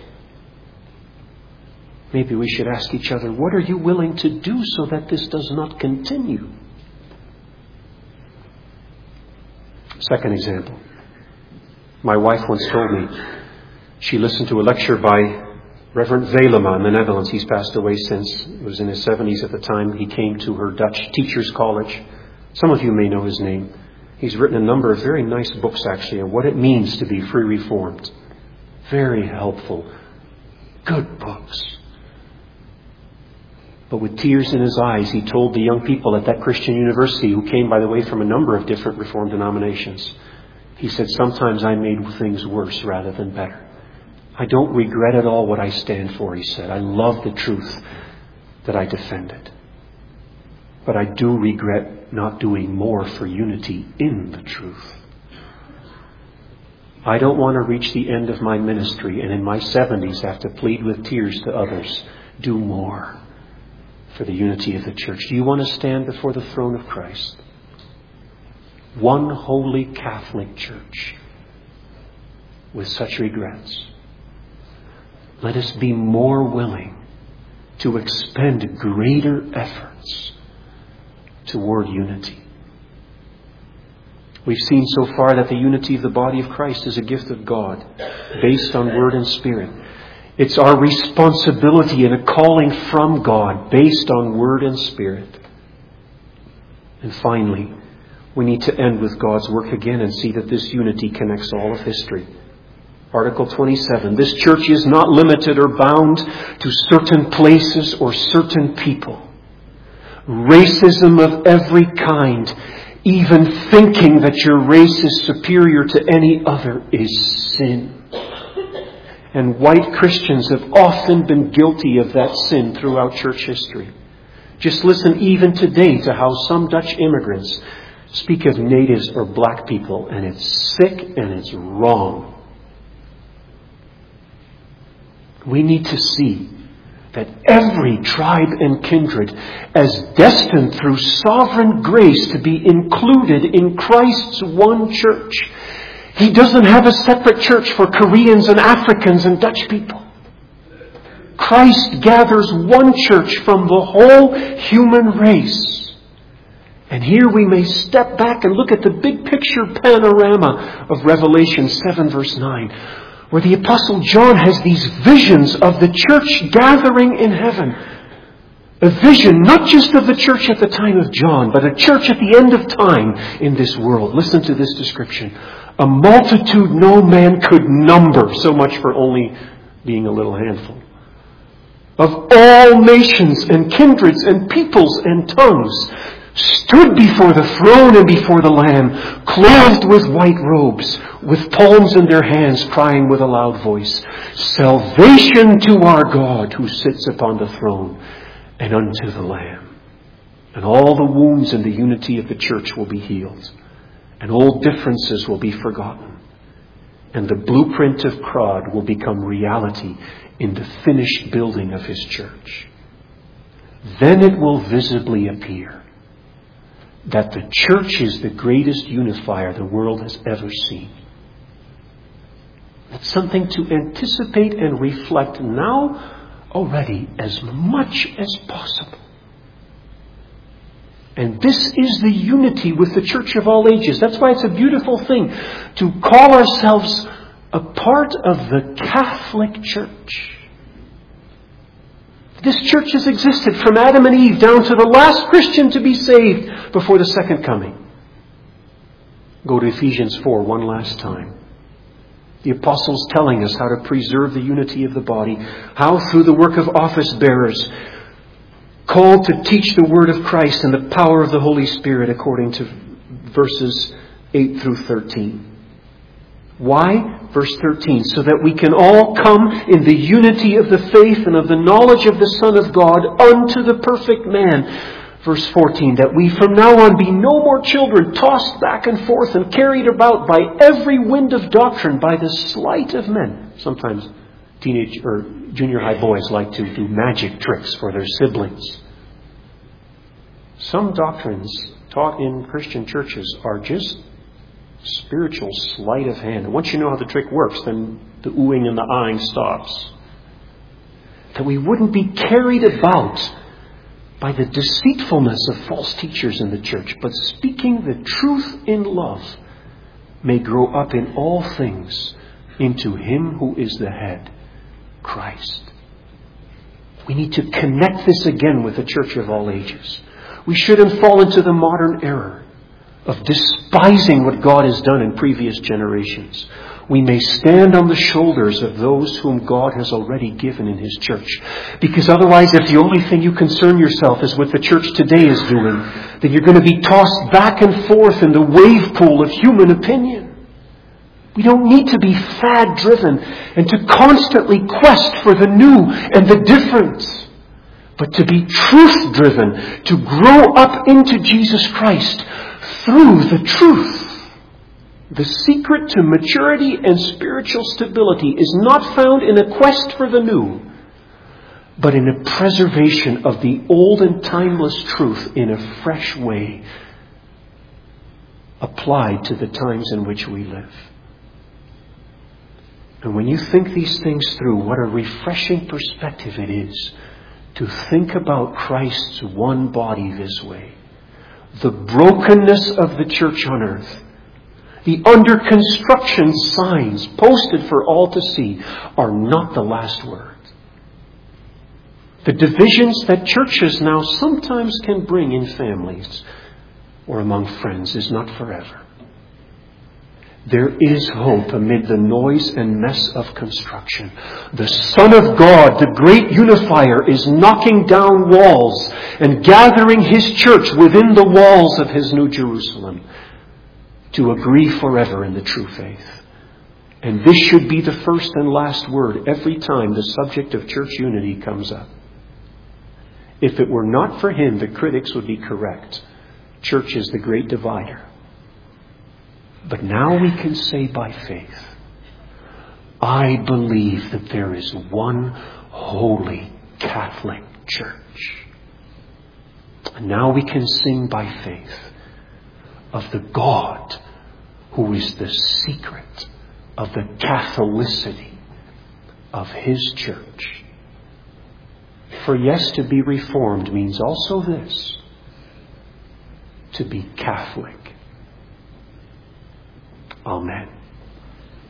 Maybe we should ask each other, what are you willing to do so that this does not continue? Second example. My wife once told me she listened to a lecture by Reverend Velema in the Netherlands. He's passed away since. He was in his seventies at the time. He came to her Dutch Teachers College. Some of you may know his name. He's written a number of very nice books, actually, on what it means to be free reformed. Very helpful. Good books. But with tears in his eyes, he told the young people at that Christian university, who came, by the way, from a number of different Reformed denominations, he said, sometimes I made things worse rather than better. I don't regret at all what I stand for, he said. I love the truth that I defended. But I do regret not doing more for unity in the truth. I don't want to reach the end of my ministry and in my seventies have to plead with tears to others, do more for the unity of the church. Do you want to stand before the throne of Christ? One holy Catholic church with such regrets. Let us be more willing to expend greater efforts toward unity. We've seen so far that the unity of the body of Christ is a gift of God, based on Word and Spirit. It's our responsibility and a calling from God, based on Word and Spirit. And finally, we need to end with God's work again and see that this unity connects all of history. Article twenty-seven. This church is not limited or bound to certain places or certain people. Racism of every kind, even thinking that your race is superior to any other, is sin. And white Christians have often been guilty of that sin throughout church history. Just listen even today to how some Dutch immigrants speak of natives or black people, and it's sick and it's wrong. We need to see that every tribe and kindred, as destined through sovereign grace to be included in Christ's one church. He doesn't have a separate church for Koreans and Africans and Dutch people. Christ gathers one church from the whole human race. And here we may step back and look at the big picture panorama of Revelation seven verse nine, where the Apostle John has these visions of the church gathering in heaven. A vision not just of the church at the time of John, but a church at the end of time in this world. Listen to this description. A multitude no man could number, so much for only being a little handful, of all nations and kindreds and peoples and tongues, stood before the throne and before the Lamb, clothed with white robes, with palms in their hands, crying with a loud voice, Salvation to our God who sits upon the throne and unto the Lamb. And all the wounds in the unity of the church will be healed, and old differences will be forgotten, and the blueprint of Crod will become reality in the finished building of His church. Then it will visibly appear that the church is the greatest unifier the world has ever seen. It's something to anticipate and reflect now already as much as possible. And this is the unity with the church of all ages. That's why it's a beautiful thing to call ourselves a part of the Catholic Church. This church has existed from Adam and Eve down to the last Christian to be saved before the second coming. Go to Ephesians four one last time. The apostles telling us how to preserve the unity of the body, how through the work of office bearers, called to teach the word of Christ and the power of the Holy Spirit, according to verses eight through thirteen. Why? Verse thirteen, so that we can all come in the unity of the faith and of the knowledge of the Son of God unto the perfect man. Verse fourteen, that we from now on be no more children, tossed back and forth and carried about by every wind of doctrine, by the sleight of men. Sometimes teenage or junior high boys like to do magic tricks for their siblings. Some doctrines taught in Christian churches are just spiritual sleight of hand. And once you know how the trick works, then the oohing and the eyeing stops. That we wouldn't be carried about by the deceitfulness of false teachers in the church, but speaking the truth in love, may grow up in all things into Him who is the head, Christ. We need to connect this again with the church of all ages. We shouldn't fall into the modern error of despising what God has done in previous generations. We may stand on the shoulders of those whom God has already given in His church. Because otherwise, if the only thing you concern yourself is what the church today is doing, then you're going to be tossed back and forth in the wave pool of human opinion. We don't need to be fad-driven and to constantly quest for the new and the different, but to be truth-driven, to grow up into Jesus Christ through the truth. The secret to maturity and spiritual stability is not found in a quest for the new, but in a preservation of the old and timeless truth in a fresh way, applied to the times in which we live. And when you think these things through, what a refreshing perspective it is to think about Christ's one body this way. The brokenness of the church on earth, the under construction signs posted for all to see, are not the last word. The divisions that churches now sometimes can bring in families or among friends is not forever. There is hope amid the noise and mess of construction. The Son of God, the great unifier, is knocking down walls and gathering His church within the walls of His New Jerusalem to agree forever in the true faith. And this should be the first and last word every time the subject of church unity comes up. If it were not for Him, the critics would be correct. Church is the great divider. But now we can say by faith, I believe that there is one holy Catholic Church. And now we can sing by faith of the God who is the secret of the Catholicity of His church. For yes, to be Reformed means also this, to be Catholic. Amen.